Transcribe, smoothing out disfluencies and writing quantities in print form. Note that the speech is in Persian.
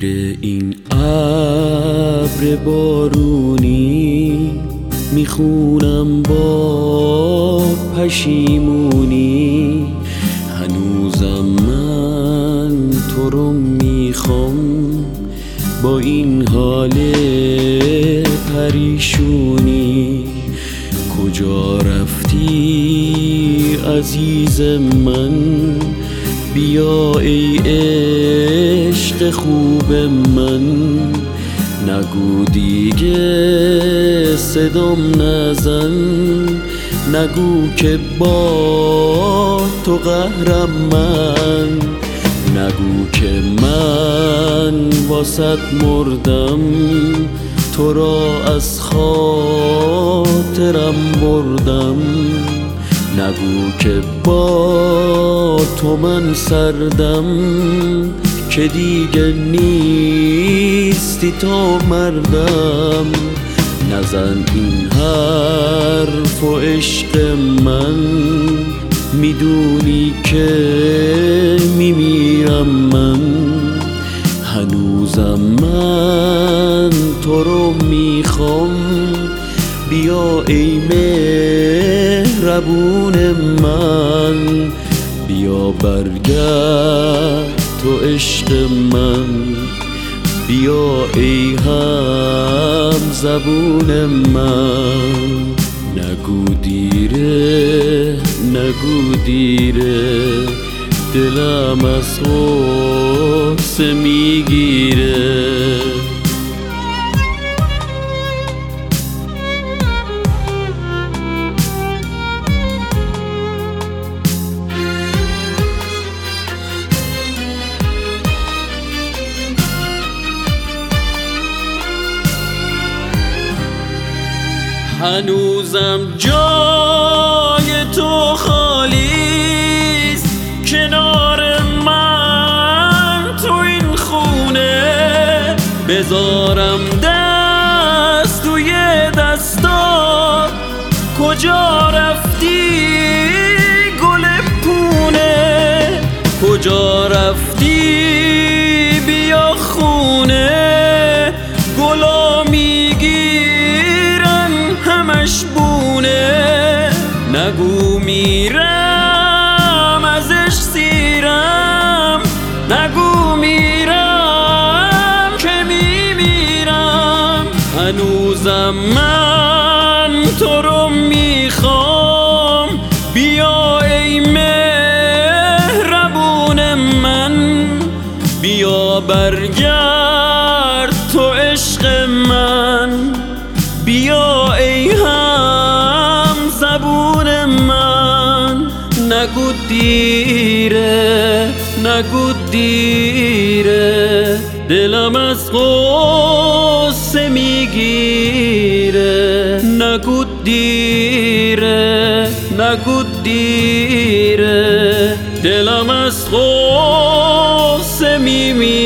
زیر این ابر بارونی میخونم با پشیمونی، هنوزم من تو رو میخوام با این حال پریشونی. کجا رفتی عزیز من، بیا ای عشق خوب من. نگو دیگه صدام نزن، نگو که با تو قهرم من. نگو که من واسط مردم، تو را از خاطرم بردم. نگو که با تو من سردم، که دیگه نیستی تا مردم. نزن این حرف و عشق من، میدونی که میمیرم من. هنوزم من تو رو میخوام، بیا ای مهربون من. بیا برگرد تو عشق من، بیا ای هم زبون من. نگو دیره نگو دیره، دلم از غصه میگیره. هنوزم جای تو خالیست کنار من تو این خونه. بذارم دست توی دستات، کجا رفتی گل پونه؟ کجا رفتی بیا خونه؟ گلا میگیرن همش بونه. نگو میرم ازش سیرم، نگو میرم که میمیرم. هنوزم من تو رو میخوام، بیا ای مهربون من. بیا برگرد تو عشق من، بیا ای هم زبون من. نگو دیره نگو دیره، دلم از غصه میگیره. نگو دیره نگو دیره، دلم از غصه میمیره.